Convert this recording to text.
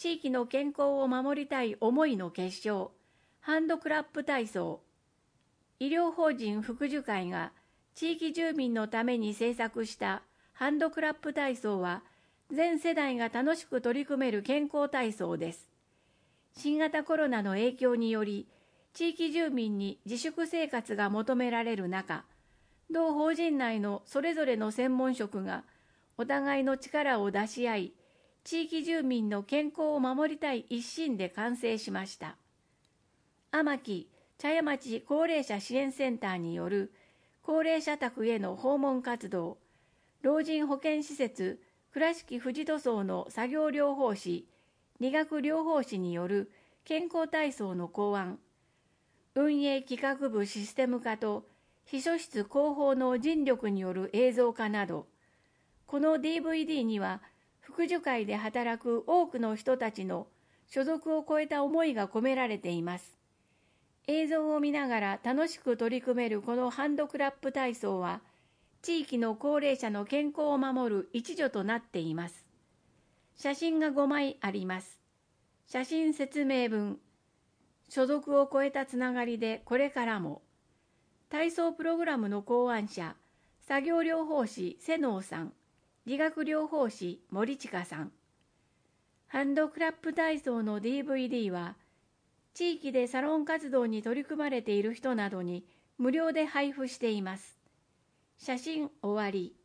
地域の健康を守りたい思いの結晶、ハンドクラップ体操。医療法人福寿会が地域住民のために制作したハンドクラップ体操は、全世代が楽しく取り組める健康体操です。新型コロナの影響により、地域住民に自粛生活が求められる中、同法人内のそれぞれの専門職がお互いの力を出し合い、地域住民の健康を守りたい一心で完成しました。天城茶屋町高齢者支援センターによる高齢者宅への訪問活動、老人保健施設倉敷藤戸荘の作業療法士、理学療法士による健康体操の考案、運営企画部システム化と秘書室広報の尽力による映像化など、この DVD には福寿会で働く多くの人たちの所属を超えた思いが込められています。映像を見ながら楽しく取り組めるこのハンドクラップ体操は、地域の高齢者の健康を守る一助となっています。写真が5枚あります。写真説明文。所属を超えたつながりでこれからも。体操プログラムの考案者、作業療法士瀬能さん、理学療法士森近さん。ハンドクラップ体操の DVD は、地域でサロン活動に取り組まれている人などに無料で配布しています。写真終わり。